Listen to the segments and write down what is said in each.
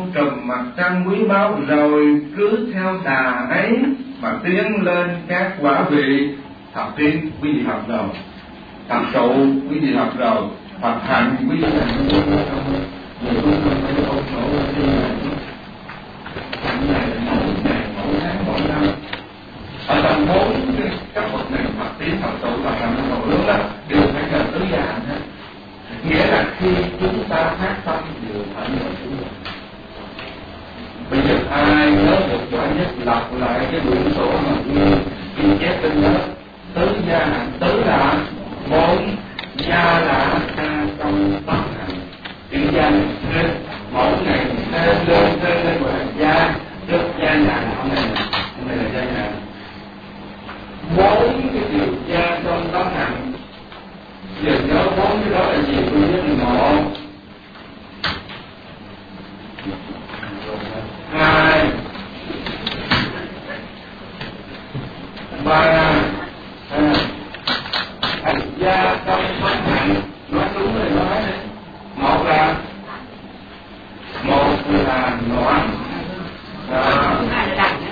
trùm mặt trăng quý báu, rồi cứ theo đà ấy mà tiến lên các quả vị. Thập tiến quý vị học rồi, thập trụ quý vị học rồi, thập hạnh quý vị học rồi. Nhiều lúc mình phải không nổ đi này mỗi ngày, mỗi tháng, mỗi năm. Ở tầng 4 các bậc này thập tiến, thập trụ, thập hạnh, thập trụ đó đều phải gần tứ gia hạnh hết. Nghĩa là khi chúng ta phát tâm đều phải nhờ chúng ta. Bây giờ ai nhớ được quả nhất lặp lại cái quyển sổ mà ghi chép trên đó. Tứ gia hạnh, tứ là 4, gia là trong 8 hạnh. Chữ gia này thêm, mỗi ngày thêm lên gọi là gia, trước gia nhà hôm nay là gia nhà. 4 cái điều gia trong 8 hạnh. Giờ nhớ 4 cái đó là gì? Tôi biết là 1, 2, 3. Hành gia trong 8 hạnh. Nói đúng rồi, nói đấy. Một là noãn, hai là đành,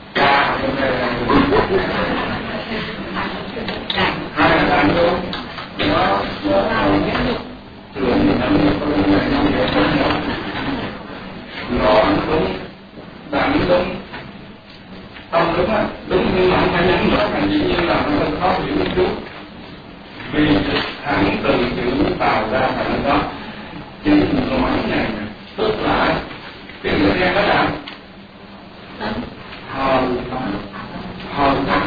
luôn. Nó thường đành noãn đúng, đành đúng, tâm đúng á, đúng nhưng mà không phải nhắn nữa, thành dĩ nhiên là nó hơi khó hiểu một chút. Vì thẳng từ chữ tạo ra thành đó. Chữ noãn này tức là cái ngữ đen đó là hầu thắt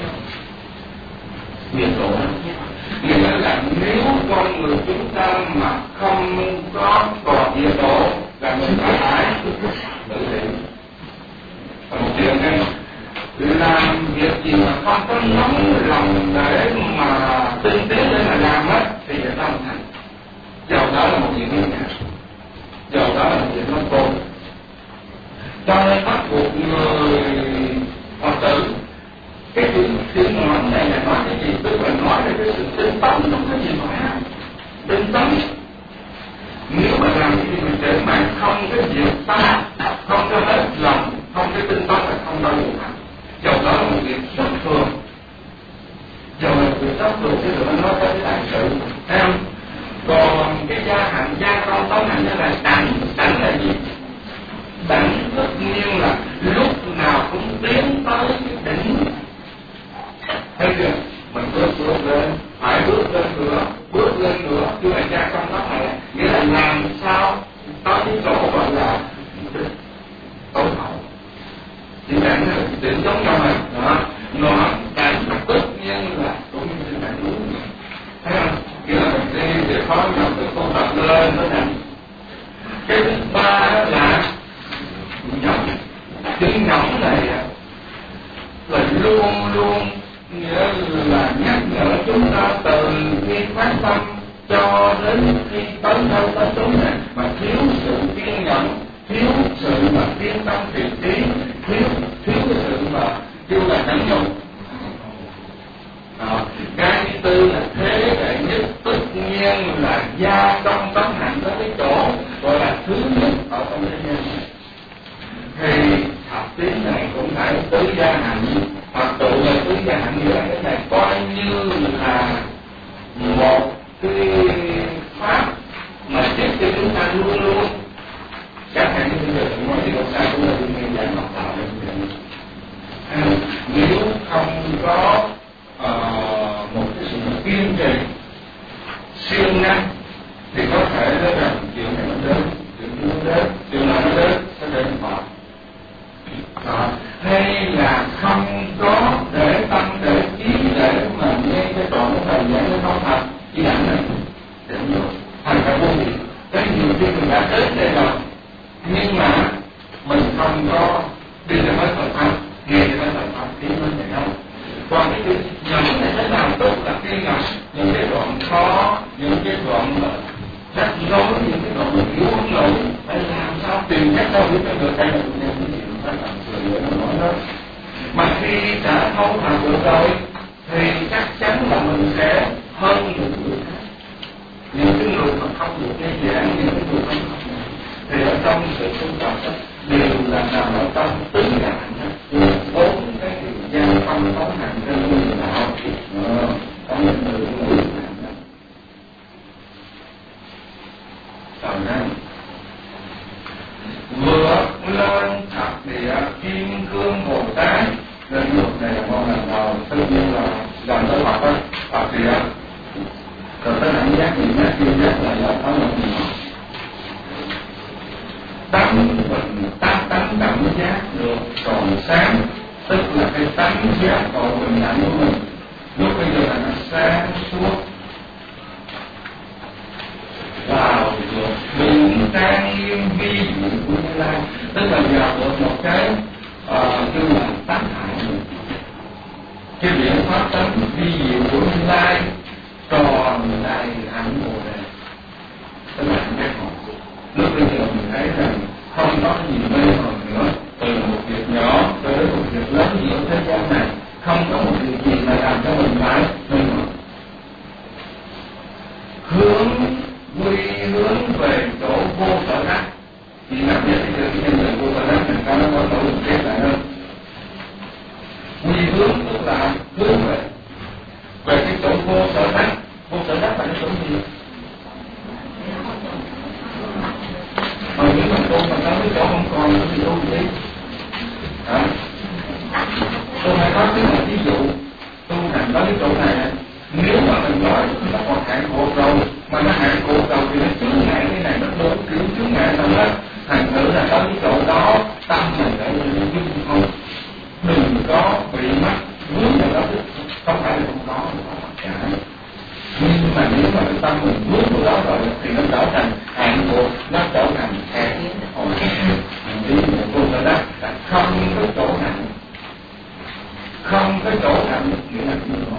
nhiệt độ. Nghĩa là nếu con người chúng ta mà không có còn nhiệt độ là mình phải tự định. Một điều này làm việc gì mà không có nóng lòng để mà tinh tế để mà làm á thì sẽ không thành. Dầu đó là một chuyện nghiêm ngặt, dầu đó là một chuyện không tốt. Cho nên bắt buộc người Phật tử cái chữ noãn này là nói cái gì? Tức là nói về cái sự tinh tấn, không có gì nói á. Tinh tấn. Nếu mà làm cái gì mình để mà không cái việc ta, không có hết lòng, không cái tinh tấn là không bao giờ thành. Dầu đó là một việc rất thường. Dầu là một việc rất thường chứ đừng nói tới cái đại sự. Thấy không? Còn cái gia hạnh, gia trong 8 hạnh đó là đảnh. Đảnh là gì? Đảnh tất nhiên là lúc nào cũng tiến tới cái đỉnh. Thấy chưa? Mình bước lên, phải bước lên nữa, chứ là gia trong 8 hạnh. Nghĩa là làm sao tới cái chỗ gọi là tối hậu. Thì đảnh là đỉnh giống nhau này. Đó. Nó đảnh tất nhiên là cũng như đảnh đúng. Thấy không? Nghĩa là mình đi để khó nhau từ con tập lên tới đảnh. Cái thứ ba là nhẫn. Chữ nhẫn này là luôn luôn nghĩa là nhắc nhở chúng ta từ khi phát tâm cho đến khi tới đâu tới chốn này mà thiếu sự kiên nhẫn, thiếu sự mà kiên tâm thiện trí, thiếu cái sự mà kêu là nhẫn nhục. Cái thứ tư là thế đệ nhất, tất nhiên là gia trong 8 hạnh có cái chỗ gọi là thứ nhất ở trong thế gian này. Thì thập tiến này cũng phải tứ gia hạnh, hoặc tụ là tứ gia hạnh, nghĩa là cái này coi như là một cái pháp mà giúp cho chúng ta luôn luôn các hạnh như bây giờ cũng nói điều sao cũng là đương nhiên giải mặt tạo ra. Nếu không có một cái sự kiên trì siêng năng thì có thể nói rằng chuyện này nó đến, chuyện nào nó đến sẽ đến Phật. Hay là không có để tâm để ý để mà nghe cái đoạn của thầy giảng nó không thật chỉ đẳng này để nhiều thành ra vô gì cái nhiều khi mình đã đến đây rồi nhưng mà mình không có đi ra hết phần pháp, nghe ra hết phần pháp thì nó sẽ đâu. Còn cái chữ nhẫn này thế nào tốt là khi mà những cái đoạn khó, những cái đoạn rắc rối, những cái đoạn yếu nổi phải làm sao tìm cách đâu để cho được đây là tụi em cái gì phải làm sự nói đó. Mà khi đã thấu thạo được rồi thì chắc chắn là mình sẽ hơn được người khác. Những cái người mà không được nghe giảng, những cái người không học này thì ở trong sự tu tập vượt lên thập địa kim cương Bồ Tát. Nên luật này là môn lần đầu, tất nhiên là gần tới Phật đó, Phật địa. Rồi tới đẳng giác gì giác kim giác là có một gì tánh bình tánh cảm giác được còn sáng, tức là cái tánh giác tội bình đẳng của mình lúc bây giờ là nó sáng suốt vào được đúng trang nghiêm vi diệu của Như Lai, tức là vào được một cái kêu là tánh hạnh, cái biện pháp tánh vi diệu của Như Lai còn đầy hạnh Bồ Đề, tức là hạnh giác ngộ. Lúc bây giờ mình thấy rằng không có gì mê hoặc nữa, từ một việc nhỏ tới một việc lớn giữa thế gian này, không có một việc gì mà làm cho mình phải mê hoặc. Hướng về chỗ vô sở đắc, thì nằm nhất thì cái nhân từ vô sở đắc thành ra nó có nỗ lực kết lại hơn. Quy hướng tức là hướng về cái chỗ vô sở đắc. Vô sở đắc là cái chỗ gì? Nếu mà tu mà tới cái chỗ không còn thì tu gì? Tôi phải có cái ví dụ tu hành tới cái chỗ này. Nếu mà mình nói nó còn hạn cột rồi, mà nó hạn cột rồi thì nó chướng ngại cái này, nó đúng kiểu chướng ngại xong đó, thành thử là tới cái chỗ đó tâm mình phải dung không, đừng có bị mắc vướng vào đó, không phải là không có tất cả. Nhưng mà nếu mà cái tâm mình vướng vào đó rồi thì nó trở thành hạn cột, nó trở thành hạn hồi ý của tôi là đó là không có chỗ hạnh, không có chỗ hạnh nghĩa là không có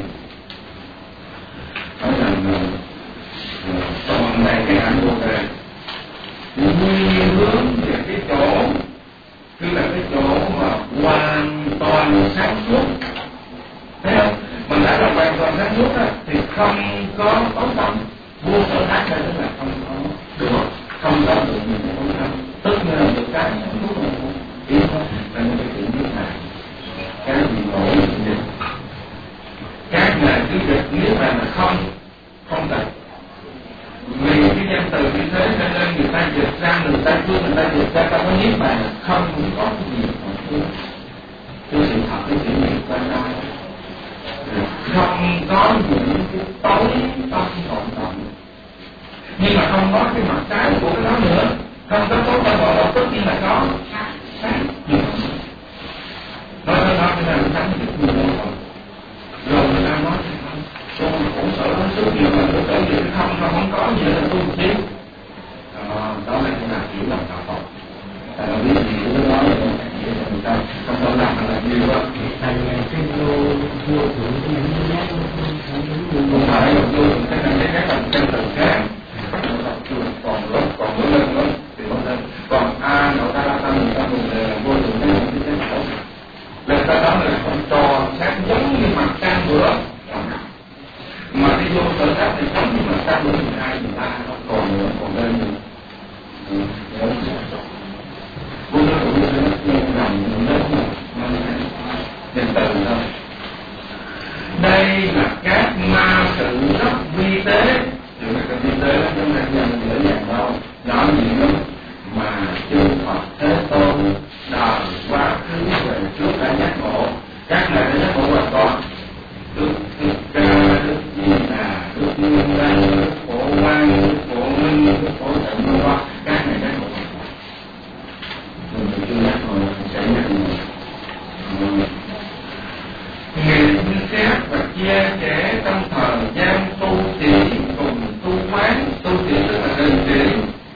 nói rằng còn này cái hạnh Bồ Đề quy hướng về cái chỗ, tức là cái chỗ mà hoàn toàn sáng suốt, thấy không? Mình đã là hoàn toàn sáng suốt đó, thì không có tâm vô sở đắc, là tức là không có được, không có được những cái không tâm, tức là được cái sáng suốt là không ý không, là những cái chuyện như này, cái gì nổi gì các ngài cứ việc nếu mà không thật, vì cái danh từ như thế cho nên người ta dịch ra, người ta dịch ra ta có niết bàn không có cái gì cái sự thật, cái sự nghiệp quan trọng, không có những cái tối tâm vọng động, nhưng mà không có cái mặt trái của cái đó nữa, không có tối tâm vọng động, tất nhiên là có sáng nói cái này sáng được nhiều rồi, rồi người ta nói tôi khổ sở nó suốt nhiều mà tôi tới việc không có gì là tôi một xíu. Đó là cái nào hiểu lòng đạo Phật. Tại là biết gì cũng nói là người ta không có làm là nhiều quá. Tại vì cái vô thượng của mình nó không phải là vô thượng, cái này cái là chân từ khác. Còn lớn lên thì không lên. Còn nội ta la tăng người ta dùng là vô thượng cái này cái khổ. Lần ta đó là không tròn sáng giống như mặt trăng bữa. Mà đi vô sở đắc thì giống như mặt trăng bữa 12, 13 còn lên nữa. Vô thượng như thế nó nằm lớn mà nhân từ thôi. Đây là các ma sự rất vi tế, chứ cái vi tế đó chúng ta nhận dễ dàng đâu, nhỏ gì lắm mà chư Phật Thế Tôn đời quá khứ về trước đã giác ngộ, các ngài đã giác ngộ hoàn toàn. Đức Thích Ca, Đức Di Đà, Đức Nguyên Đăng, Đức Phổ Quang, Đức Phổ Minh, Đức Phổ Tận Vân Hoa, các ngài giác ngộ hoàn toàn. Mình chưa giác ngộ sẽ giác ngộ. Nghiệp xét và chia sẻ trong thời gian tu chỉ cùng tu quán. Tu chỉ tức là định chỉ,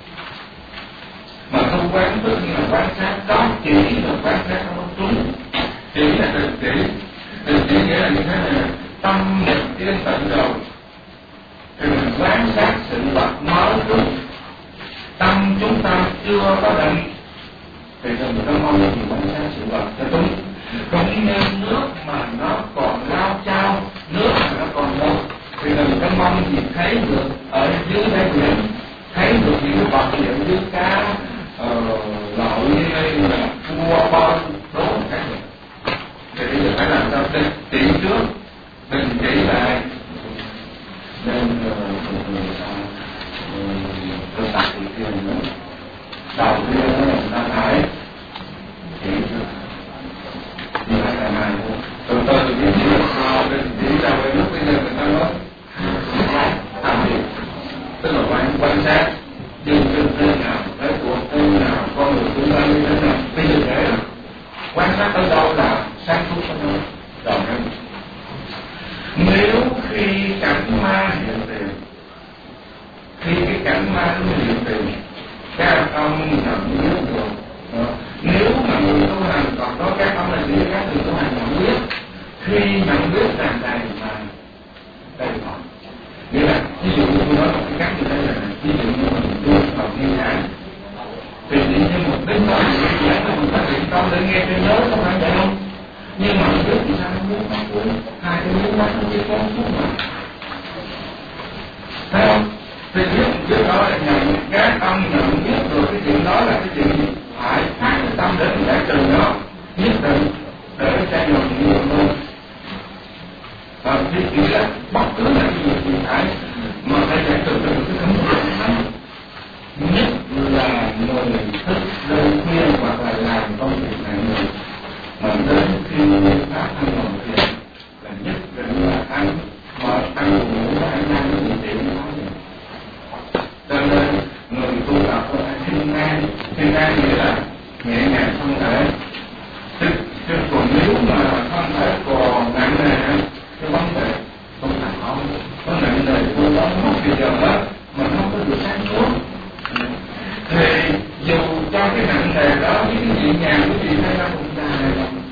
mà tu quán tức là quan sát đó, chỉ là quan sát không có trúng. Chỉ là định chỉ. Định chỉ nghĩa là như thế này: tâm nhập yên tận rồi thì mình quan sát sự vật mới trước. Tâm chúng ta chưa có định thì mình có mong gì quan sát sự vật cho đúng. Cũng như nước mà nó còn lao chao, nước mà nó còn một thì đừng có mong gì thấy được ở dưới đáy biển, thấy được những cái vật liệu dưới cá lội như đây là cua bò đố các việc. Thì bây giờ phải làm sao chỉ trước, đừng chỉ lại, nên tôi tập thì kia nữa. Đầu tiên sắc ở đâu là sáng suốt ở đâu. Rồi nếu khi cảnh ma hiện tiền, khi cái cảnh ma nó hiện tiền, các ông nhận biết được. Nếu mà người tu hành còn có các ông là gì, các người tu hành nhận biết, khi nhận biết rằng đây mà đây là nghĩa là ví dụ như tôi nói một cái cách như thế là ví dụ như mình tu vào thiên hạ thì chỉ như một đến đó thì giảng là mình phát hiện tâm để nghe cho nhớ, không phải vậy không? Nhưng mà không biết thì sao không biết nó cũng hai cái muốn mắt nó biết có chút mà thấy không? Thì biết đó là nhận các ông nhận biết được cái chuyện đó là cái chuyện gì phải phát cái tâm để mình giải trừ nó nhất định để cho mình nhiều hơn. Thì chỉ là bất cứ là cái gì thì phải mà phải giải trừ được cái tấm lòng nhất là người thức đêm khuya hoặc là làm công việc này người mà đến khi phát thanh lòng thiền là nhất định là ăn mà ăn ngủ và ăn ăn nó bị nó cho nên người tu tập phải thiên an nghĩa là nhẹ nhàng thân thể chứ còn nếu mà thân thể còn nặng nề cái vấn đề không thành không có nặng nề tôi đó mất thì giờ đó mà nó không có được sáng suốt thì dù cho cái nặng nề đó với cái nhẹ nhàng cái gì hay là cũng là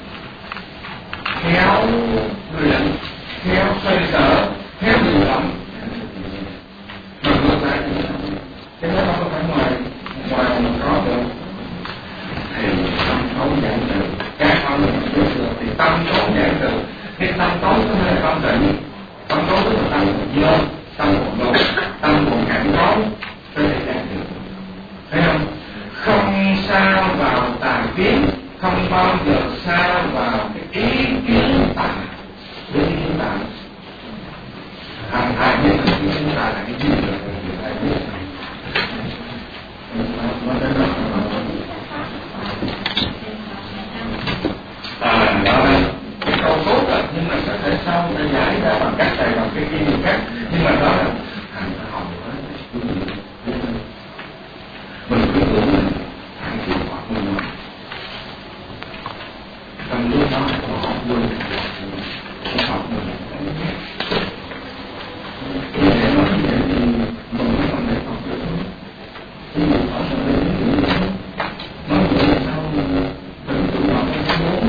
khéo luyện, khéo xoay sở, khéo điều động mà ngược lại cái đó không phải ngoài mình có được thì tâm không giải được các ông mình biết được thì tâm không giải được cái tâm tối có thể tâm tịnh tâm tối tức là tâm dơ tâm còn đục tâm còn cảnh tối có thể giải được thấy không? Không sao vào tà kiến không bao giờ sao vào cái ý kiến tà với ý kiến tà ai biết ý kiến tà là cái gì được ai biết đó là cái câu tốt rồi nhưng mà có thể sau người ta giải ra bằng cách này bằng cái kia khác nhưng mà đó là hành học mình cứ tưởng mình hành chịu hoặc mình trong lúc đó họ quên học mình để nói như vậy thì mình mới còn để học được chứ mình ở trong đây nói vậy là sao mình tự học cái số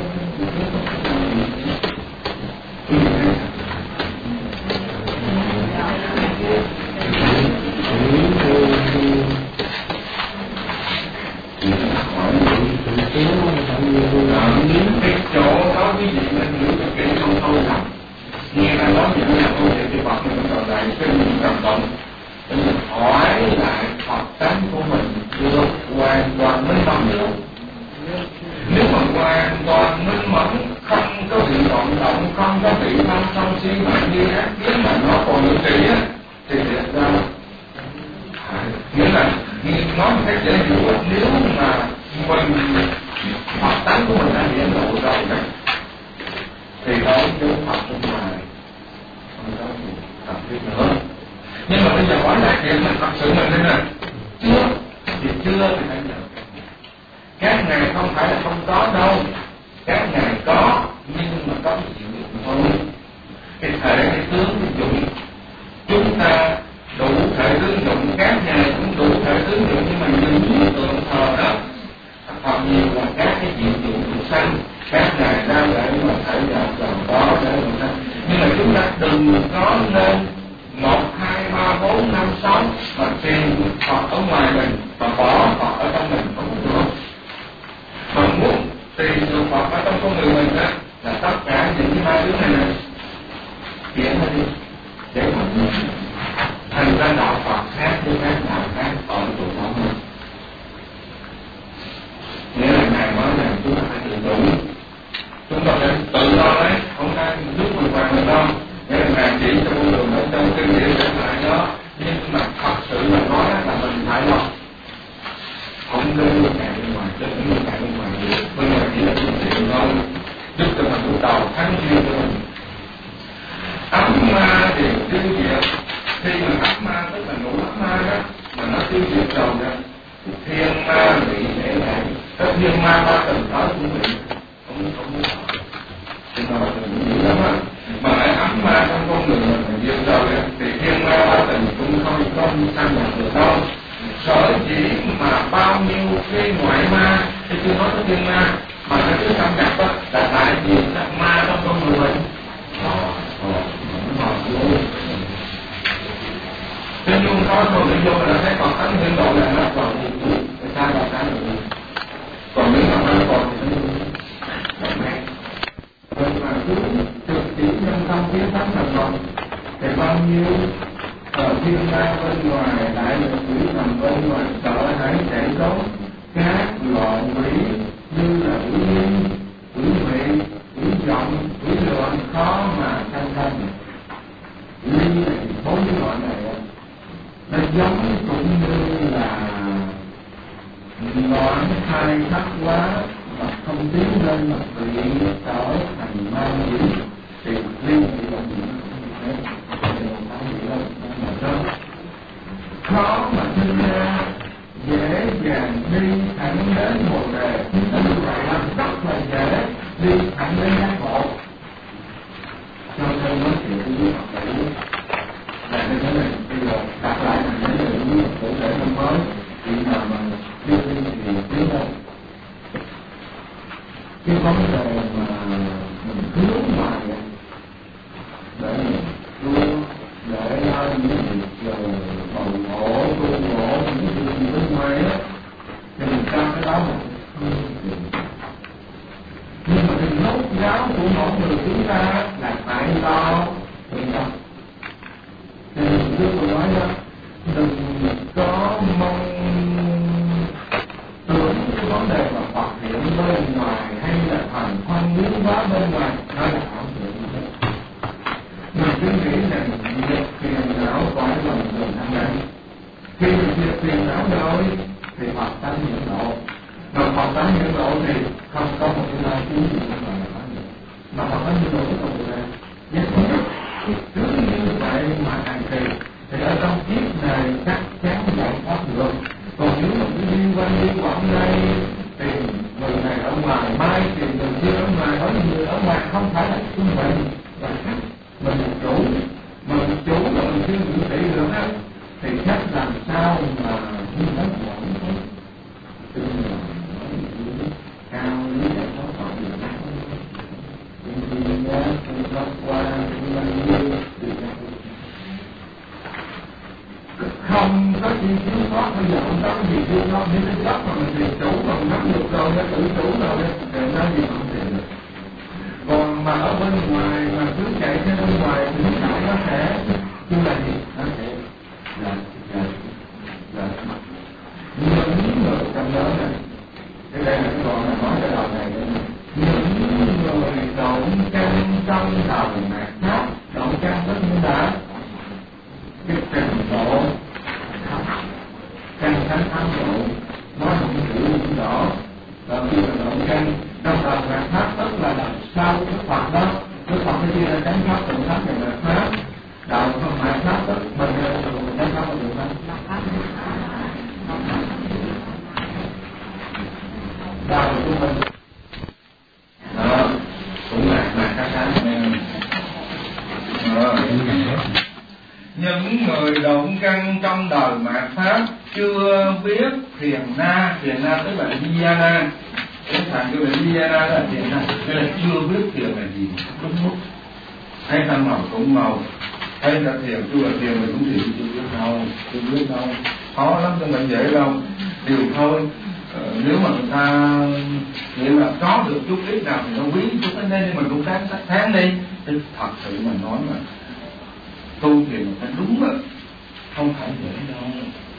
những cái chỗ đó quý vị nên hiểu được cái không sâu thẳm nghe ta nói những là câu chuyện cái Phật mình còn lại cái mình cảm động để mình hỏi lại Phật tánh của mình được hoàn toàn minh mẫn được nếu mà hoàn toàn minh mẫn không có bị động không có bị tham sân si mạng như ác kiến mà nó còn được trị á thì thật ra nghĩa là nói một cách dễ hiểu nếu mà mình Phật tánh của mình đã hiển lộ rồi đó thì đó chúng Phật trong ngoài không có gì cần thiết nữa nhưng mà bây giờ hỏi lại chuyện mình thật sự mình thế nào chưa thì chưa thì phải nhận các ngài không phải là không có đâu các ngài có nhưng mà có cái chịu đựng thôi cái thể cái tướng cái dụng chúng ta đủ thể tướng dụng các ngài cũng đủ thể tướng dụng nhưng mà những tượng thờ đó còn nhiều là các cái diện dụng thuộc sanh các ngài đang để mà thể nhập vào đó để mà sanh nhưng mà chúng ta đừng có nên 1, 2, 3, 4, 5, 6 mà tìm Phật ở ngoài mình và bỏ Phật ở trong mình không được mà muốn tìm được Phật ở trong con người mình đó là tất cả những cái hai thứ này này chuyển nó đi để mình thành ra đạo Phật khác với các đạo khác ở chỗ đó mình nghĩa là ngài nói rằng chúng ta phải tự chủ chúng ta phải tự lo đấy không ai giúp mình hoàn mình đâu nghĩa là ngài chỉ cho con đường ở trong kinh điển để lại đó nhưng mà thật sự là nói là mình phải lo không nên ngài bên ngoài chứ không nên ngài bên ngoài được bên ngoài chỉ là phương tiện thôi giúp cho mình tu đầu thắng duyên của mình ấm ma thì tiêu diệt khi mà ấm ma tức là ngủ ấm ma đó mà nó tiêu diệt rồi đó thiên ma bị để lại cái thiên ma ba tầng đó cũng bị chỉ mà bao nhiêu cái ngoại ma, cái chưa nói tới thiên ma mà nó cứ xâm nhập á, là tại vì ma trong con người mình. Thế nhưng có rồi mình vô là thấy còn tánh hiện độ là nó còn người ta là cái rồi. Còn nếu mà nó còn thì nó mẹ. Rồi mà cứ trực chỉ nhân tâm kiến thánh là còn thì bao nhiêu thiên ma bên ngoài, đại lực quỷ thần bên ngoài sợ hãi chạy trốn, các loạn quỷ như là quỷ nhiên, quỷ mị, quỷ giọng, quỷ lượn khó mà sanh thân. Ly này bốn cái loại này nó giống cũng như là loạn khai thác quá mà không tiến lên mặt vị trở thành ma quỷ thì ly thì là gì khó mà sinh ra, dễ dàng đi thẳng đến một đề. Như vậy là rất là dễ đi thẳng đến giác ngộ. Cho nên nói chuyện với Phật tử là như thế này, bây giờ đặt lại mình để được cụ thể năm mới chuyện nào mà đi thì tiến đâu. Cái vấn đề mà mình hướng ngoài để luôn để lo những việc rồi bầu khổ, tu khổ, những việc gì bên ngoài á, thì mình cho cái đó mà nhưng mà cái nốt giáo của mỗi người chúng ta là phải lo tự tâm. Thì mình trước tôi nói đó, đừng có mong tưởng cái vấn đề mà Phật hiện bên ngoài hay là thần thông biến hóa bên ngoài nó là ảo tưởng. Mình cứ nghĩ rằng việc phiền não phải lòng mình ăn năn. Khi mình diệt phiền não rồi thì Phật tánh hiện độ. Mà Phật tánh hiện độ thì không có một cái lai cứu gì mà phải được. Mà Phật tánh hiện độ cái con người này nhất nhất cứ như vậy mà hành trì thì ở trong kiếp này chắc chắn giải thoát được. Còn nếu mà cứ đi quẩn đây tìm người này ở ngoài, mai tìm người kia ở ngoài, ở người ở ngoài không phải là chúng mình là khách. Mình chủ mà mình chưa bị trị được á thì chắc làm sao mà như nó quẩn thôi. Tức là nói cao lý giải thoát khỏi điều đó. Thì nhớ tôi bắt qua tôi bao nhiêu thì không có gì thiếu sót. Bây giờ không có gì thiếu sót, nếu thiếu sót mà mình tìm chủ mà mình nắm được rồi, nó tự chủ rồi thì nó gì không tìm được. Còn mà ở bên ngoài mà cứ chạy theo bên ngoài thì lúc nào nó sẽ như là gì? Nó sẽ là những người trong đó này. Cái đây là cái đoạn mà nói cái đoạn này. Những người động căn trong đầu mạt Pháp. Động căn tất nhiên đã cái trình độ căn thánh thám độ nói một chữ cũng rõ. Và khi mà động căn trong đầu mạt Pháp tức là làm sao Đức Phật đó. Đức Phật cái kia là chánh pháp, tụng pháp và mạt Pháp. Đạo không mạt Pháp tức mình là chánh pháp và tụng pháp. Đạo của mình cũng là các thánh. Những người động căn trong đời mạt Pháp chưa biết thiền na tức là dhyana. Cái thằng kêu là dhyana là thiền na, tức là chưa biết thiền là gì đúng mức. Hay thằng màu cũng màu, hay là thiền chưa là thiền mình cũng thiền chưa biết đâu, khó lắm chứ mình dễ đâu. Điều thôi nếu mà người ta nghĩa là có được chút ít nào thì nó quý chút ít nên mình cũng tháng đi. Chứ thật sự mà nói mà tu thiền người ta đúng á, không phải dễ đâu.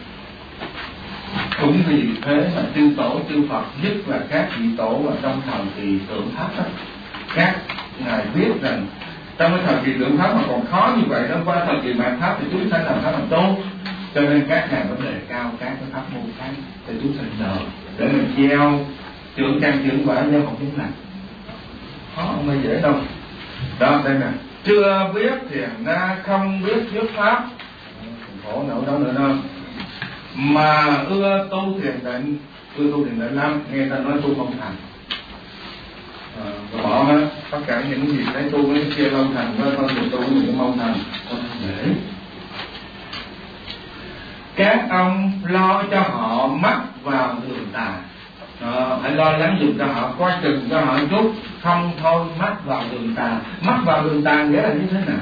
Cũng vì thế mà chư tổ chư Phật, nhất là các vị tổ và trong thời kỳ tượng Pháp đó, các ngài biết rằng trong cái thời kỳ tượng Pháp mà còn khó như vậy đó, qua thời kỳ mạt Pháp thì chúng sanh làm sao làm tốt. Cho nên các ngài vẫn đề cao các cái pháp môn khác để chúng sanh nợ, để mình gieo trưởng căn trưởng quả gieo học chúng lành. Khó không bao dễ đâu. Đó đây nè, chưa biết thiền na, không biết thuyết pháp, khổ nỗi đó nữa đâu. Mà ưa tu thiền định lắm, nghe ta nói tu không thành. Bỏ hết tất cả những gì thấy tu cái kia không thành, với con tu mình cũng không thành, không dễ. các ông lo cho họ mắc vào đường tà. Hãy lo lắng giùm cho họ, coi chừng cho họ chút, không thôi mắc vào đường tà. Mắc vào đường tà nghĩa là như thế nào?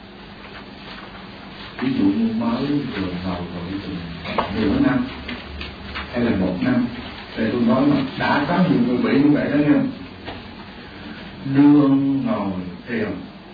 Ví dụ như mới vừa vào rồi nửa năm hay là 1 năm, thì tôi nói mà đã có nhiều người bị như vậy đó nha. Đương ngồi thiền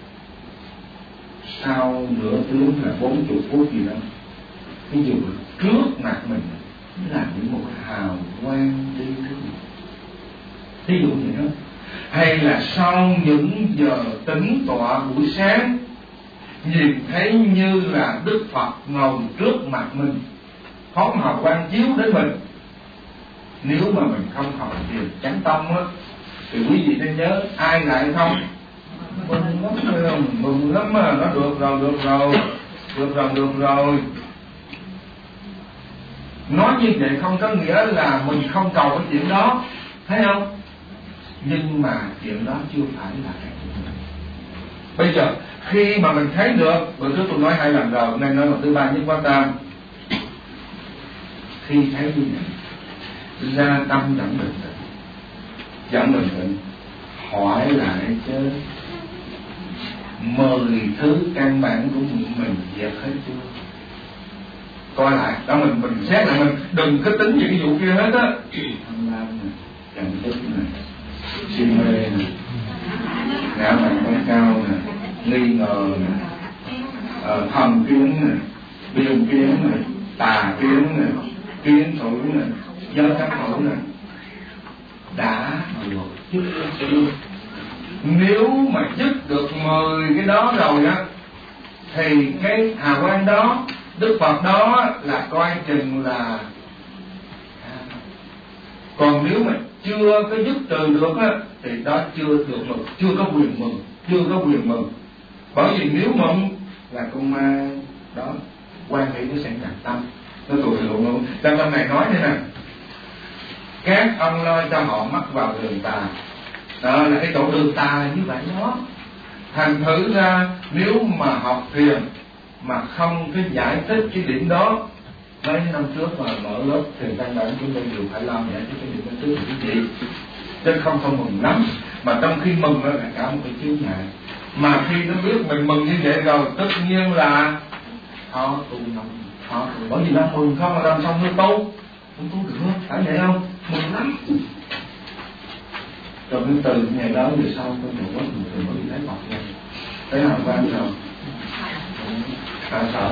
sau nửa tiếng là 40 phút gì đó, ví dụ trước mặt mình là những một hào quang đi thứ, ví dụ vậy đó. Hay là sau những giờ tĩnh tọa buổi sáng, nhìn thấy như là Đức Phật ngồi trước mặt mình, phóng hào quang chiếu đến mình. Nếu mà mình không học thiền chánh tâm á, thì quý vị nên nhớ, ai lại không? Mừng lắm mà, nó được rồi. Nói như vậy không có nghĩa là mình không cầu cái chuyện đó, thấy không? Nhưng mà chuyện đó chưa phải là cái chuyện đó. Bây giờ khi mà mình thấy được, bữa trước tôi nói 2 lần rồi, nay nói lần thứ 3 nhất quan tâm. Khi thấy như vậy, ra tâm dẫn bình tĩnh, hỏi lại chứ 10 thứ căn bản của mình dẹp hết chưa? Coi lại, đó mình xét lại, mình đừng có tính những cái vụ kia hết á. Tham lam này, trầm tích này, si mê này, ngã mạn con cao này, nghi ngờ này, thần kiến này, biên kiến này, tà kiến này, kiến thủ này, giới các thủ này, đã được dứt chưa? Nếu mà dứt được 10 cái đó rồi á, thì cái hào quang đó, Đức Phật đó là coi chừng là. Còn nếu mà chưa có dứt trừ được á, thì đó chưa được mừng, chưa có quyền mừng. Bởi vì nếu mừng là con ma đó quan hệ với sanh nhập tâm, nó tụi lộn luôn. Trong tâm này nói thế này: các ông lo cho họ mắc vào đường tà. Đó là cái chỗ đường tà là như vậy đó. Thành thử ra nếu mà học thiền mà không cái giải thích cái điểm đó, mấy năm trước mà mở lớp thiền căn bản chúng tôi đều phải làm giải thích cái điểm đó trước là cái gì, chứ không mừng lắm. Mà trong khi mừng nó là cả một cái chướng ngại. Mà khi nó biết mình mừng như vậy rồi, tất nhiên là họ tu không, bởi vì nó mừng không là làm xong nó tu, không tu được, phải vậy không? Mừng lắm. Rồi cái từ ngày đó về sau tôi đủ quá mình mới thấy Phật nha. Thấy nào quan rồi? Sợ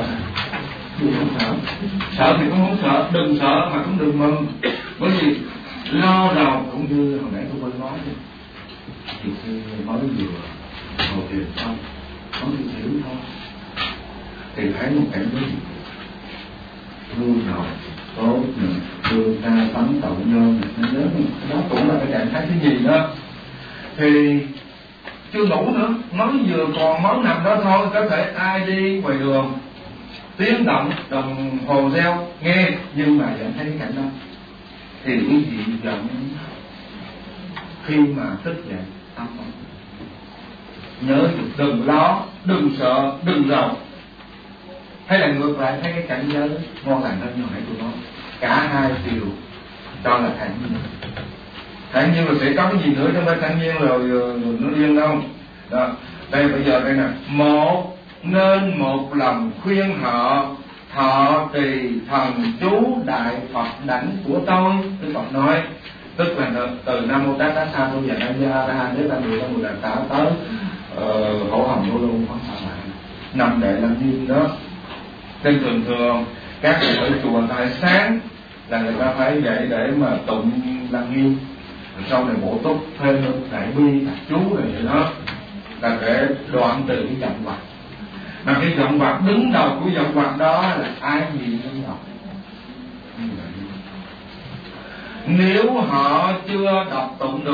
thì cũng không sợ, đừng sợ mà cũng đừng mừng. Bởi vì lo đầu cũng như hồi nãy tôi quên nói chứ, thì khi mới vừa ngồi thiền xong, nói đi hiểu thôi, thì thấy một cảnh giới hương nào tốt này, hương ta tắm tậu nhân này, nhớ đó cũng là cái trạng thái cái gì đó. Thì chưa đủ nữa, mới vừa còn món nằm đó thôi. Có thể ai đi ngoài đường, tiếng động đồng hồ reo nghe, nhưng mà vẫn thấy cái cảnh đó, thì quý vị vẫn khi mà thức dậy tâm ổn. Nhớ đừng lo, đừng sợ, đừng rầu. Hay là ngược lại thấy cái cảnh giới ngon lành hơn như hồi nãy tôi nói, cả hai đều cho là thản nhiên. Thản nhiên là sẽ có cái gì nữa, chứ không phải thản nhiên rồi nó yên đâu. Đó. Đây bây giờ đây nè, nên một lòng khuyên họ thọ trì thần chú đại Phật đảnh của tôi. Đức Phật nói, tức là từ Nam Mô Tát Tát Sa Mô Dạ Đa Gia Đa Đế Tam Mười Tam Mười Đạt Tả tới Hổ Hồng Đô Lô Phật Sa Lại 5 đệ lâm nhiên đó. Nên thường các vị ở chùa tại sáng là người ta phải dậy để mà tụng lăng nghiêm, sau này bổ túc thêm đại bi đại chú rồi vậy đó, là để đoạn từ cái vọng vật. Mà cái vọng vật đứng đầu của vọng vật đó là ai gì nhân đọc. Nếu họ chưa đọc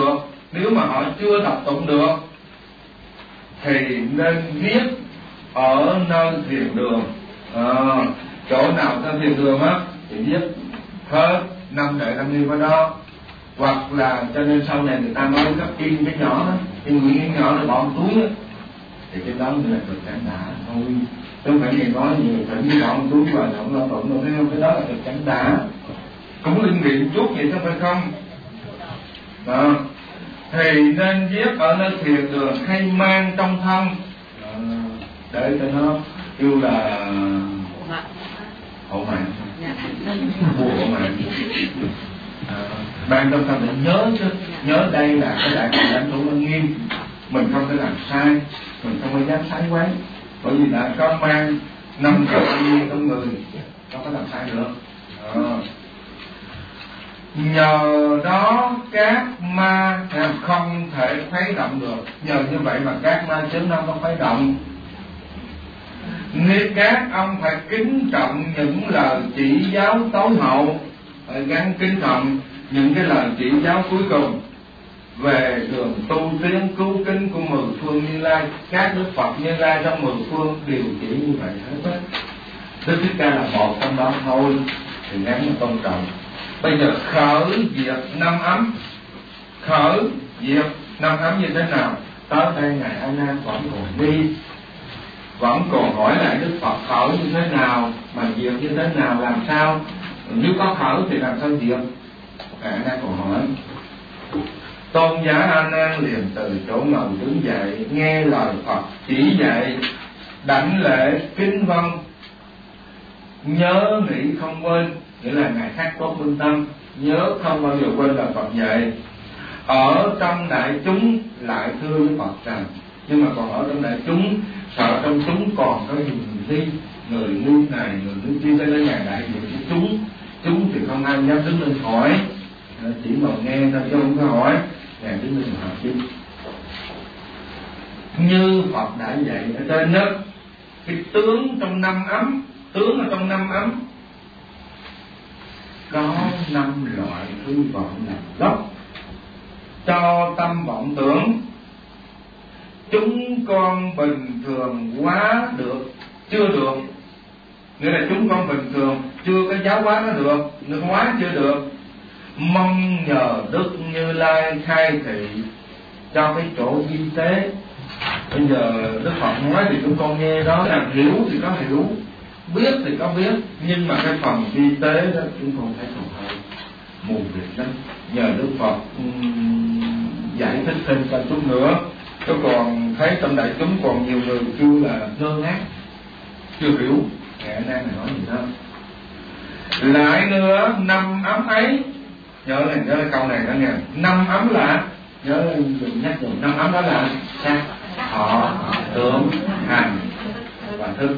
tụng được, thì nên viết ở nơi thiền đường. Chỗ nào trên thiền đường á thì viết hết 5 đệ lâm nghiêm ở đó. Hoặc là cho nên sau này người ta nói cấp in cái nhỏ đó, in quyển nhỏ để bỏ túi á, thì cái đó mới là được cảnh đã thôi. Không phải ngày nói nhiều thỉnh với bọn túi và động lo tụng đâu, thấy không? Cái đó là thực chẳng đã. Cũng linh nghiệm chút vậy đó phải không? Đó. Thì nên viết ở nơi thiền đường hay mang trong thân để cho nó kêu là hộ mạng, bùa hộ mạng. Mang trong thân để nhớ chứ, nhớ đây là cái đại hội lãnh tụ Lăng Nghiêm, mình không thể làm sai, mình không có dám sai quấy, bởi vì đã có mang 5 triệu nhiên trong người, không có làm sai được. Nhờ đó các ma không thể khuấy động được, nhờ như vậy mà các ma chướng nó không khuấy động. Nếu các ông phải kính trọng những lời chỉ giáo tối hậu, phải gắn kính trọng những cái lời chỉ giáo cuối cùng về đường tu tiến cứu kính của 10 phương Như Lai. Các Đức Phật Như Lai trong 10 phương đều chỉ như vậy hết á. Đức Thích Ca là một trong đó thôi, thì gắn là tôn trọng. Bây giờ khởi diệt 5 ấm, khởi diệt 5 ấm như thế nào? Tới đây Ngài A Nan vẫn còn đi, vẫn còn hỏi lại Đức Phật khởi như thế nào, mà diệt như thế nào, làm sao? Nếu có khởi thì làm sao diệt? Ngài A Nan còn hỏi. Tôn giả A Nan liền từ chỗ ngồi đứng dậy, nghe lời Phật chỉ dạy, đảnh lễ kính vâng, nhớ nghĩ không quên, nghĩa là Ngài khắc cốt minh tâm, nhớ không bao giờ quên lời Phật dạy. Ở trong đại chúng lại thưa với Phật rằng, nhưng mà còn ở trong đại chúng, sợ trong chúng còn có nhiều người đi, người nuôi này, người nuôi kia, cho nên Ngài đại diện cho chúng thì không ai dám đứng lên hỏi, chỉ mà nghe thôi chứ không có hỏi. Ngài đứng lên hỏi chứ. Như Phật đã dạy ở trên đó, cái tướng trong 5 ấm, tướng ở trong 5 ấm có 5 loại hư vọng làm gốc cho tâm vọng tưởng. Chúng con bình thường quá được chưa được, nghĩa là chúng con bình thường chưa có giáo hóa nó được, nó hóa chưa được. Mong nhờ Đức Như Lai khai thị cho cái chỗ vi tế. Bây giờ Đức Phật nói thì chúng con nghe đó, là hiểu thì có hiểu, biết thì có biết, nhưng mà cái phần vi tế đó chúng con thấy còn hơi mù mịt lắm. Nhờ Đức Phật giải thích thêm cho chút nữa. Tôi còn thấy trong đại chúng còn nhiều người kêu là ngơ ngác, chưa hiểu. Ngài A Nan này nói gì đó. Lại nữa 5 ấm ấy, nhớ là câu này đó nghe. 5 ấm là, nhớ đừng nhắc rồi, 5 ấm đó là sắc, thọ, tưởng, hành và thức.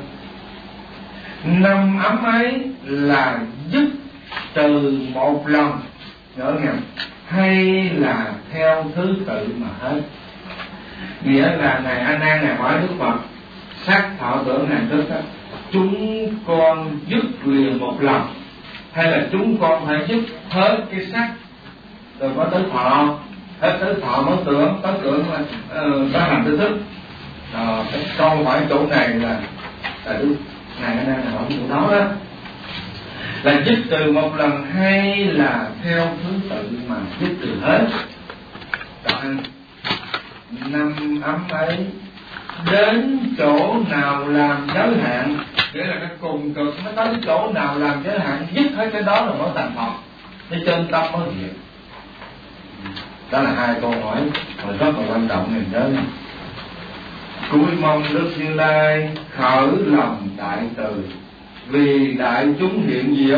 5 ấm ấy là dứt từ một lần, nhớ nghe, hay là theo thứ tự mà hết. Nghĩa là Ngài A Nan này hỏi Đức Phật, sắc, thọ, tưởng, hành, thức đó, chúng con dứt liền một lần, hay là chúng con phải dứt hết cái sắc rồi có tới thọ, hết tới thọ mới tưởng, tới tưởng mà có hành tới thức. Cái câu hỏi chỗ này là Đức Ngài A Nan là hỏi chỗ đó đó, là dứt từ một lần hay là theo thứ tự mà dứt từ hết. Đoạn 5 ấm ấy đến chỗ nào làm giới hạn, nghĩa là cái cùng cực nó tới chỗ nào làm giới hạn, dứt hết cái đó là mới thành Phật, cái chân tâm mới hiện. Đó là 2 câu hỏi rất là quan trọng này nhớ. Cuối mong Đức Như Lai khởi lòng đại từ, vì đại chúng hiện diện,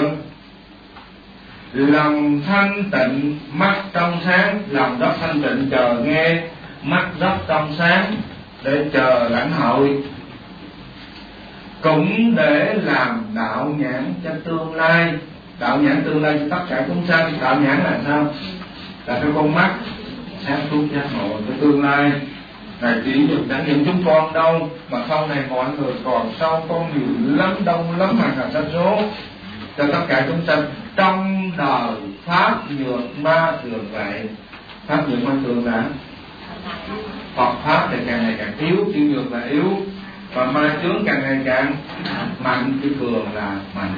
lòng thanh tịnh, mắt trong sáng, lòng rất thanh tịnh chờ nghe, mắt rất trong sáng để chờ lãnh hội, cũng để làm đạo nhãn cho tương lai. Đạo nhãn tương lai cho tất cả chúng sanh. Đạo nhãn là sao? Là cái con mắt sáng suốt giác ngộ cái tương lai. Ngài chỉ dùng chẳng những chúng con đâu, mà sau này mọi người còn sau con nhiều lắm, đông lắm, hàng ngàn sa số, cho tất cả chúng sanh. Trong đời pháp nhược ma thường vậy. Pháp nhược ma thường là Phật pháp thì càng ngày càng yếu, chữ nhược là yếu, và ma chướng càng ngày càng mạnh, chữ cường là mạnh,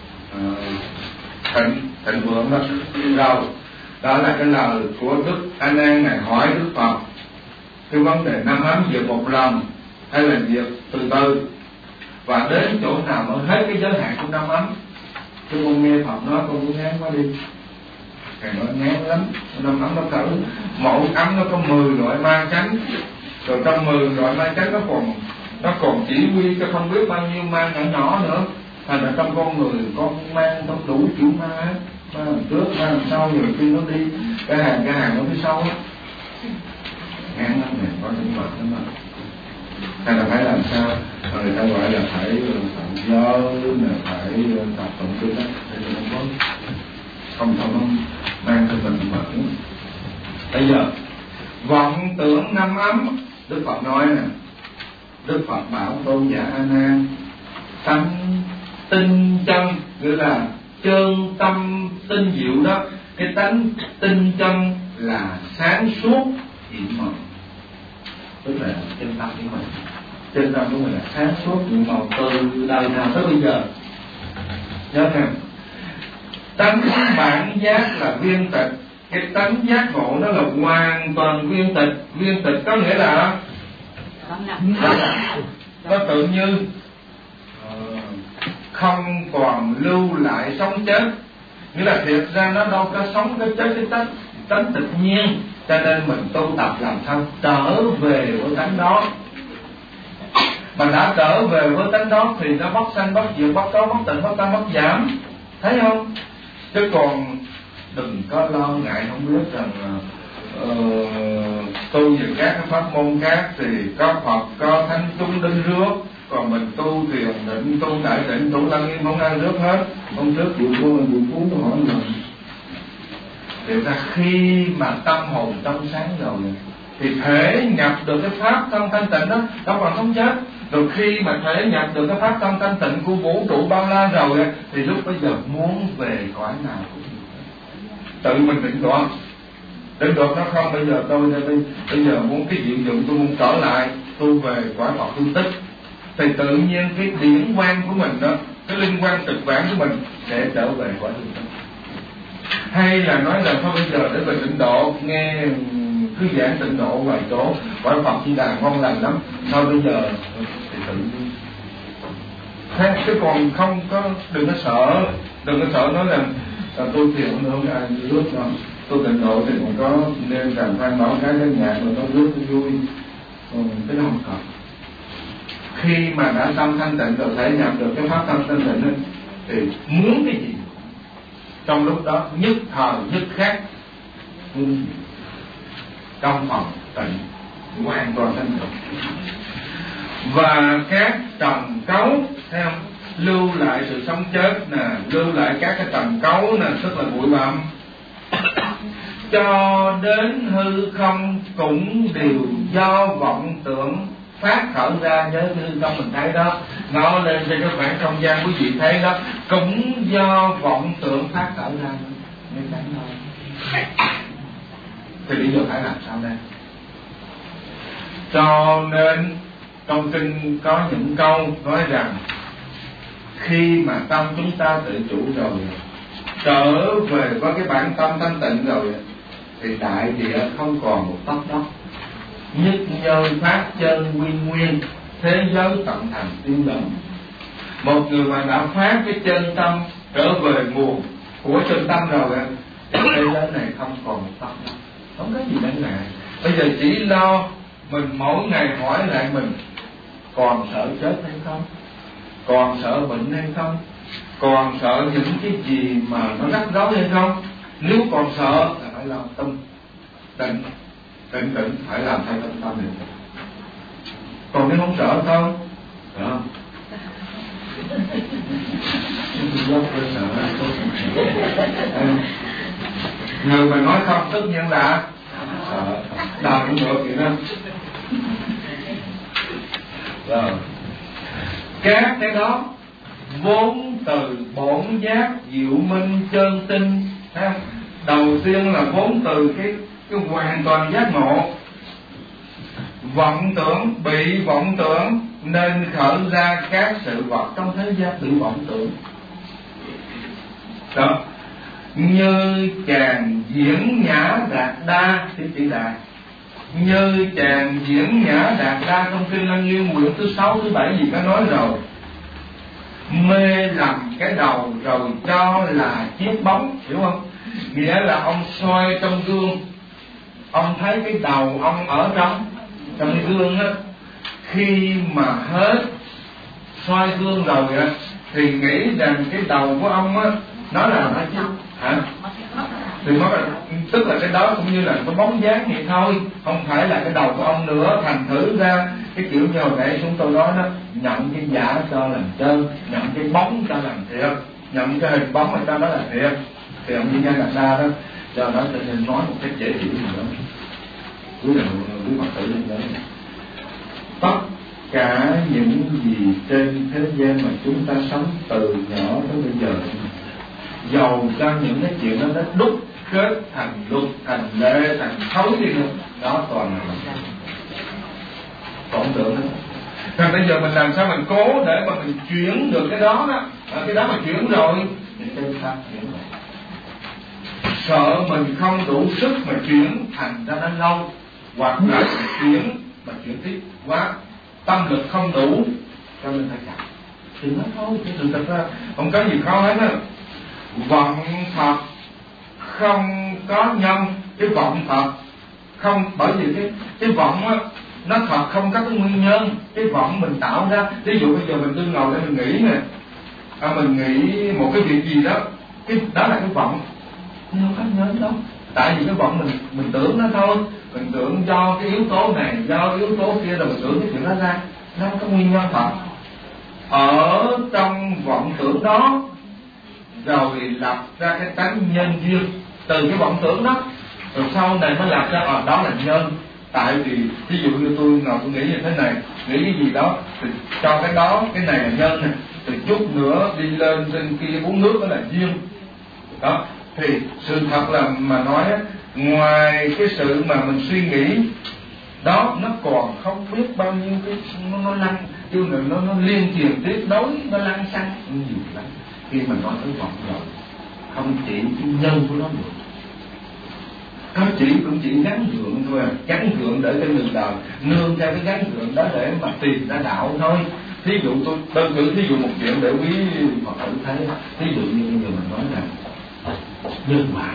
thịnh vượng đó. Rồi đó là cái lời của Đức A Nan này hỏi Đức Phật cái vấn đề 5 ấm diệt một lần hay là diệt từ từ. và đến chỗ nào mới hết cái giới hạn của năm ấm. Chứ con nghe Phật nói con cũng ngán quá đi, thầy nói ngán lắm. Năm ấm nó cỡ mỗi ấm nó có 10 loại ma chánh, rồi trong 10 loại ma chánh nó còn chỉ huy cho không biết bao nhiêu ma nhỏ nhỏ nữa. Thành ra trong con người con mang trong đủ kiểu ma hết, ma làm trước, ma làm sau, rồi khi nó đi cái hàng ở phía sau á, ngán lắm này, có những vật lắm mà. Hay là phải làm sao người ta gọi là phải phạm giới, là phải tập tụng kinh đó để cho nó không nó mang cho mình bệnh. Bây giờ vọng tưởng năm ấm, Đức Phật nói nè, Đức Phật bảo tôn giả A Nan tánh tinh chân, nghĩa là chân tâm tinh diệu đó. Cái tánh tinh chân là sáng suốt hiển màu, tức là chân tâm của mình. Chân tâm của mình là sáng suốt hiển màu từ đời nào tới bây giờ. Nhớ nè, tánh bản giác là viên tịch. Cái tánh giác ngộ đó là hoàn toàn viên tịch. Viên tịch có nghĩa là nó tự như không còn lưu lại sống chết. Nghĩa là thiệt ra nó đâu có sống cái chết, cái tánh tự nhiên. Cho nên mình tu tập làm sao trở về với tánh đó. Mà đã trở về với tánh đó thì nó bất sanh bất diệt, bất cấu bất tịnh, bất tăng bất giảm. Thấy không? Chứ còn đừng có lo ngại không biết rằng tu về các cái pháp môn khác thì có Phật, có thánh chúng đến rước, còn mình tu thiền định, tu đại định, tu lăng nghiêm không ai rước hết. Hôm trước vụ phú nó hỏi mình thì ra khi mà tâm hồn trong sáng rồi thì thể nhập được cái pháp tâm thanh tịnh đó, đâu còn không chết. Rồi khi mà thể nhập được cái pháp tâm thanh tịnh của vũ trụ bao la rồi thì lúc bây giờ muốn về cõi nào cũng tự mình định đoạt. Định đoạt nó không, bây giờ tôi bây giờ muốn cái diệu dụng, tôi muốn trở lại, tôi về cõi Phật tu tích, thì tự nhiên cái điển quan của mình đó, cái linh quan trực vãng của mình sẽ trở về cõi tu tích. Hay là nói là thôi bây giờ để về tịnh độ, nghe cứ giảng tịnh độ vài chỗ, cõi Phật Di Đà ngon lành lắm, thôi bây giờ thì tự nhiên. Thế chứ còn không có, đừng có sợ nói là tôi thiền không ai rước đâu. Tôi tịnh độ thì còn có nên làm than báo cái nhạc mà có rước vui, cái đó không cần. Khi mà đã tâm thanh tịnh rồi thể nhập được cái pháp tâm thanh tịnh thì muốn cái gì trong lúc đó nhất thời nhất khắc trong phòng tịnh hoàn toàn thanh tịnh. Và các trần cấu thấy không? Lưu lại sự sống chết nè, lưu lại các cái trần cấu nè, tức là bụi bặm, cho đến hư không cũng đều do vọng tưởng phát khởi ra. Nhớ cái hư không mình thấy đó, ngó lên trên cái khoảng không gian quý vị thấy đó, cũng do vọng tưởng phát khởi ra. Nên đánh thôi. Thì bây giờ phải làm sao đây? Cho nên trong kinh có những câu nói rằng khi mà tâm chúng ta tự chủ rồi, trở về với cái bản tâm thanh tịnh rồi, thì đại địa không còn một tấc đất, nhất nhân phát chân quy nguyên, thế giới tận thành tiêu động. Một người mà đã phát cái chân tâm trở về nguồn của chân tâm rồi thì thế giới này không còn một tấc đất, không có gì đáng ngại. Bây giờ chỉ lo mình mỗi ngày hỏi lại mình còn sợ chết hay không, còn sợ bệnh hay không, còn sợ những cái gì mà nó rắc rối hay không. Nếu còn sợ là phải làm tâm định phải làm theo tâm tâm này. Còn nếu không sợ thôi đó, người mà nói không tất nhiên là sợ, đào cũng được vậy đó. Rồi các cái đó vốn từ bổn giác diệu minh chân tinh. Đầu tiên là vốn từ cái hoàn toàn giác ngộ. Vọng tưởng, bị vọng tưởng nên khởi ra các sự vật trong thế gian bị vọng tưởng đó. Như chàng diễn nhã đạt đa, chỉ đạt như chàng diễn nhã đạt đa trong kinh Lăng Nghiêm quyển thứ 6, thứ 7 gì có nói rồi. mê lầm cái đầu rồi cho là chiếc bóng, hiểu không? Nghĩa là ông soi trong gương, ông thấy cái đầu ông ở trong cái gương á, khi mà hết soi gương rồi á thì nghĩ rằng cái đầu của ông á nó là nó chứ hả? Thì nó là, tức là cái đó cũng như là cái bóng dáng vậy thôi, không phải là cái đầu của ông nữa. Thành thử ra cái kiểu như hồi nãy chúng tôi nói đó, nhận cái giả cho làm chân, nhận cái bóng cho làm thiệt, nhận cái hình bóng cho nó là thiệt. Thì ông Di Nhân đặt ra đó, cho nó cho nên nói một cách dễ hiểu nữa. Quý Phật tử lên đó, tất cả những gì trên thế gian mà chúng ta sống từ nhỏ tới bây giờ, dầu cho những cái chuyện đó nó đúc kết thành luật, thành lệ, thành thói đi nữa, đó toàn là tưởng tượng đó. Còn bây giờ mình làm sao mình cố để mà mình chuyển được cái đó đó, cái đó mà chuyển rồi thì trên pháp chuyển rồi. Sợ mình không đủ sức mà chuyển thành ra nó lâu, hoặc là chuyển tiếp quá, tâm lực không đủ cho nên phải chặt. Thì nó thôi, chứ thực thật ra không có gì khó hết á. Vọng thật không có nhân, cái vọng thật không, bởi vì cái vọng á nó thật không có cái nguyên nhân. Cái vọng mình tạo ra, ví dụ bây giờ mình đương ngồi để mình nghĩ nè, mình nghĩ một cái việc gì đó, cái đó là cái vọng, nhưng không có nhân đâu. Tại vì cái vọng mình tưởng nó thôi, mình tưởng do cái yếu tố này, do yếu tố kia, rồi mình tưởng cái chuyện đó ra, nó không có nguyên nhân thật. Ở trong vọng tưởng đó rồi lập ra cái tánh nhân duyên từ cái vọng tưởng đó, rồi sau này mới lập ra đó là nhân. Tại vì ví dụ như tôi ngồi tôi nghĩ như thế này, nghĩ cái gì đó thì cho cái đó, cái này là nhân này, thì chút nữa đi lên trên kia uống nước đó là duyên đó. Thì sự thật là mà nói, ngoài cái sự mà mình suy nghĩ đó, nó còn không biết bao nhiêu cái nó lăn, chứ nó liên truyền tiếp nối, nó lăn xăng nhiều lắm. Khi mình nói tới vọng rồi, không chỉ cái nhân của nó được, nó cũng chỉ gắn gượng thôi, gắn gượng để cho người đời nương theo cái gắn gượng đó để mà tìm ra đạo thôi. Thí dụ tôi đơn cử thí dụ một chuyện để quý Phật tử thấy. Thí dụ như bây giờ mình nói là nhân quả,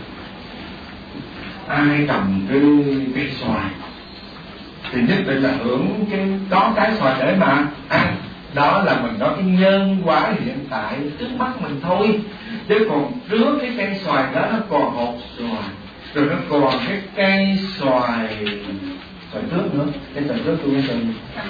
ai trồng cái xoài thì nhất định là hưởng cái xoài để mà ăn. Đó là mình nói cái nhân quả hiện tại trước mắt mình thôi. Chứ còn trước cái cây xoài đó nó còn hột xoài, rồi nó còn cái cây xoài trước nữa. Cái xoài trước tôi nghe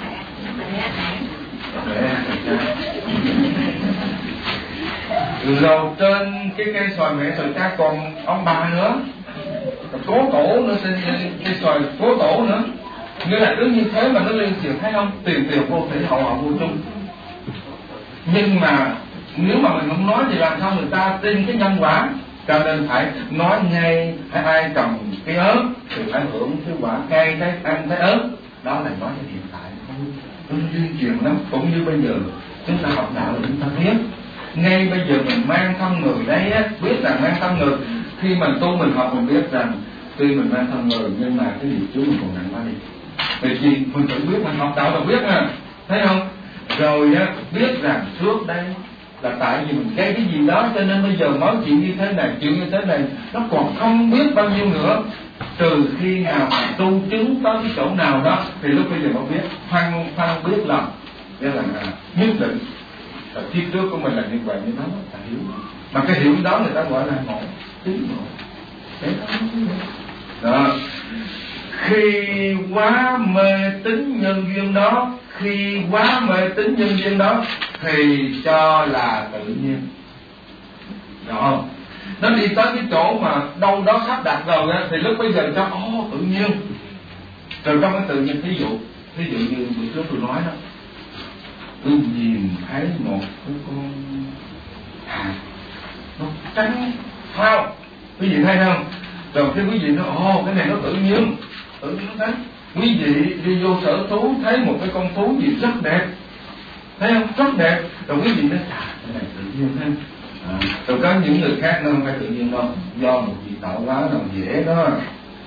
rồi trên cái cây xoài mẹ xoài cha còn ông bà nữa, cố tổ nữa, cây xoài cố tổ nữa. Nghĩa là cứ như thế mà nó liên truyền, thấy không? Tiền vô thể hậu vô chung. Nhưng mà nếu mà mình không nói thì làm sao người ta tin cái nhân quả? Cho nên phải nói ngay, ai trồng cái ớt thì phải hưởng cái quả cay, cái ăn cái ớt. Đó là nói cái hiện tại, nó duyên truyền lắm. Cũng như bây giờ chúng ta học đạo là chúng ta biết, ngay bây giờ mình mang thân người đấy á, biết rằng mang thân người. Khi mình tu mình học mình biết rằng tuy mình mang thân người nhưng mà cái gì chú mình còn nặng quá đi. Vì gì mình tự biết, mình học đạo là biết à, thấy không? Rồi á, biết rằng trước đây là tại vì mình gây cái gì đó cho nên bây giờ nói chuyện như thế này, chuyện như thế này, nó còn không biết bao nhiêu nữa. Trừ khi nào mà tu chứng tới cái chỗ nào đó thì lúc bây giờ mới biết. Khoan biết lòng, nghĩa là nhất định là kiếp trước của mình là như vậy, như đó là hiểu. Mà cái hiểu đó người ta gọi là ngộ, chứng ngộ. Đó. Khi quá mê tín nhân duyên đó, khi quá mê tín nhân duyên đó thì cho là tự nhiên. Đó. Nó đi tới cái chỗ mà đâu đó sắp đặt rồi á, thì lúc bây giờ cho tự nhiên. Rồi trong cái tự nhiên, ví dụ như bữa trước tôi nói đó, tôi nhìn thấy một cái con hạt nó trắng phao, quý vị thấy không? Rồi cái quý vị nói cái này nó tự nhiên nó thấy. Quý vị đi vô sở thú thấy một cái con thú gì rất đẹp, thấy không? Rất đẹp. Rồi quý vị nói cái này tự nhiên thế. Rồi có những người khác nó không phải tự nhiên đâu, do một việc tạo hóa làm dễ đó.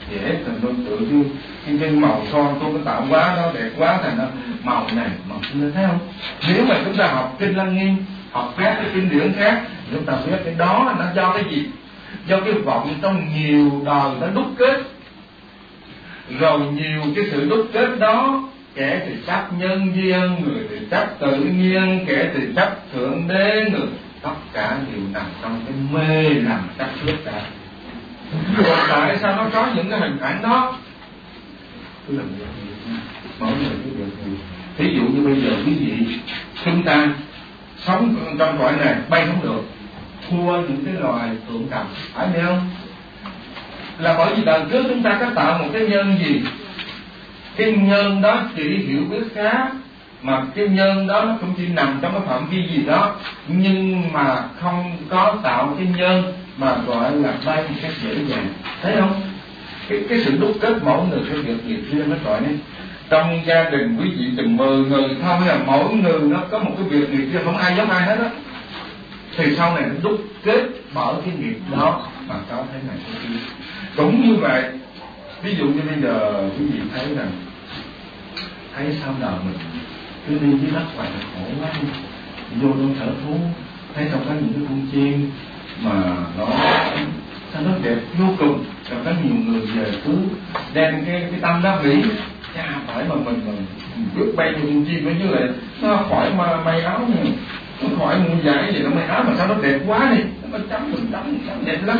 dễ thành luôn tự như cái màu son tôi có tạo quá nó đẹp quá thành nó màu này màu kia, thấy không? Nếu mà chúng ta học kinh Lăng Nghiêm, học các cái kinh điển khác, chúng ta biết cái đó nó do cái gì? Do cái vọng trong nhiều đời nó đúc kết, rồi nhiều cái sự đúc kết đó, kẻ thì chấp nhân duyên, người thì chấp tự nhiên, kẻ thì chấp thượng đế, người tất cả đều nằm trong cái mê làm chấp trước cả. Rồi tại sao nó có những cái hình ảnh đó? Cứ làm việc mỗi người cứ việc gì. Ví dụ như bây giờ quý vị, chúng ta sống trong cõi này bay không được, thua những cái loài thượng cầm, phải không? Là bởi vì đời trước chúng ta có tạo một cái nhân gì? Cái nhân đó chỉ hiểu biết khác, mà cái nhân đó nó cũng chỉ nằm trong cái phạm vi gì đó, nhưng mà không có tạo cái nhân mà gọi là bay một cách dễ dàng, thấy không? Cái sự đúc kết mỗi người cái việc nghiệp riêng nó gọi đấy. Trong gia đình quý vị từng 10 người thôi, là mỗi người nó có một cái việc nghiệp riêng, không ai giống ai hết á. Thì sau này nó đúc kết bởi cái nghiệp đó mà có thế này thế kia. Cũng như vậy, ví dụ như bây giờ quý vị thấy rằng thấy sao đời mình cứ đi dưới đất hoài khổ quá, vô trong sở thú thấy trong có những cái con chim mà nó sao nó đẹp vô cùng, rồi có nhiều người về cứ đem cái tâm đó nghĩ cha phải mà mình biết bay cho con chim ở dưới này nó khỏi mà may áo này, nó khỏi mua giải gì nó may áo mà sao nó đẹp quá đi, nó chấm mình chấm đẹp lắm.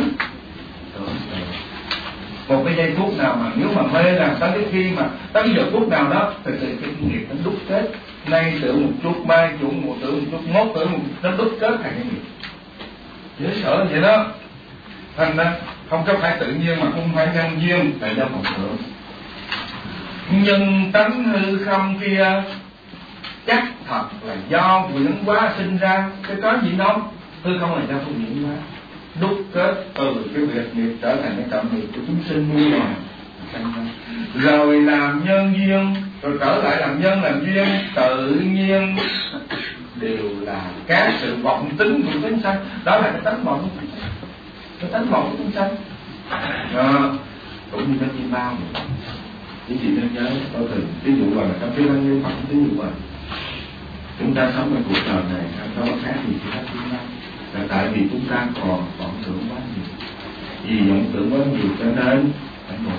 Một cái giây phút nào mà nếu mà mê làm tới cái khi mà tới cái giờ phút nào đó thì cái nghiệp nó đúc kết, nay tưởng một chút, mai tưởng một chút, mốt tưởng một, nó đúc kết thành cái nghiệp dễ sợ vậy đó. Thành ra không có phải tự nhiên mà không phải nhân duyên, tại do vọng tưởng. Nhưng tánh hư không kia chắc thật là do quyển hóa sinh ra, cái có gì đâu, hư không là do cái quyển hóa đúc kết từ cái việc nghiệp trở thành cái trọng nghiệp của chúng sinh như này, rồi làm nhân duyên, rồi trở lại làm nhân làm duyên, tự nhiên đều là các sự vọng tính của chúng sanh. Đó là cái tánh vọng, cái tánh vọng của chúng sanh. Cũng như cái chim bao, quý vị nên nhớ có từng ví dụ là trong cái văn như Phật ví dụ là chúng ta sống trong cuộc đời này không có khác gì chúng ta chim bao, là tại vì chúng ta còn vọng tưởng quá nhiều. Vì vọng tưởng quá nhiều cho nên phải ngủ,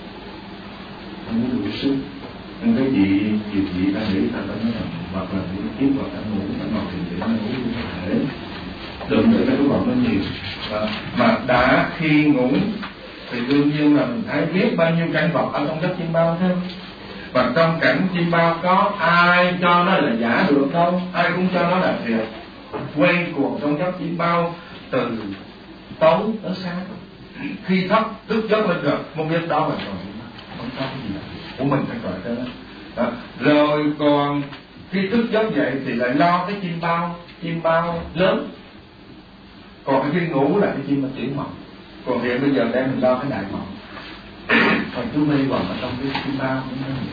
không có đủ sức. Nên cái gì ta nghĩ ta phải nói là hoặc là nghĩ tiếp hoặc ta ngủ, ta ngồi thì để nó ngủ như thể đừng để cái vọng nó nhiều. Mà đã khi ngủ thì đương nhiên là mình thấy biết bao nhiêu cảnh vật ở trong đất chim bao thế. Và trong cảnh chim bao có ai cho nó là giả được đâu, ai cũng cho nó là thiệt. Quay cuồng trong giấc chim bao từ tối tới sáng, khi thức giấc lên rồi không biết đó là rồi không có cái gì của mình phải gọi tới đó. Rồi còn khi thức giấc dậy thì lại lo cái chim bao lớn, còn khi ngủ là cái chim tiểu mộng. Còn hiện bây giờ đang mình lo cái đại mộng, còn chú mê còn ở trong cái chim bao cũng thế.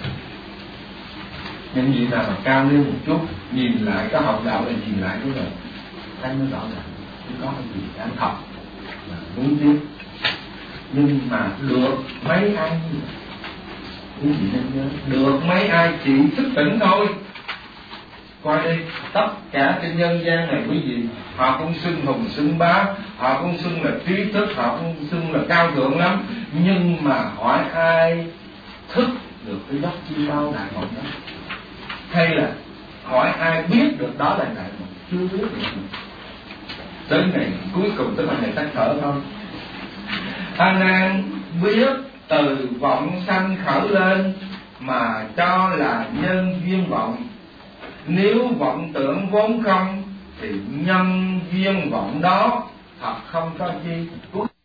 Nhân gì nào mà cao lên một chút, nhìn lại có học đạo là nhìn lại cái rồi thấy nó rõ ràng không có cái gì đáng thật là muốn biết. Nhưng mà được mấy ai, quý vị nên nhớ, được mấy ai chỉ thức tỉnh thôi. Coi đi, tất cả trên nhân gian này quý vị, họ cũng xưng hùng xưng bá, họ cũng xưng là trí thức, họ cũng xưng là cao thượng lắm, nhưng mà hỏi ai thức được cái giấc chim bao đại mộng đó, hay là hỏi ai biết được đó là đại mộng, chưa biết được. Đến ngày cuối cùng tức là ngày tắt thở thôi. A Nan biết từ vọng sanh khởi lên mà cho là nhân duyên vọng. Nếu vọng tưởng vốn không thì nhân duyên vọng đó thật không có chi.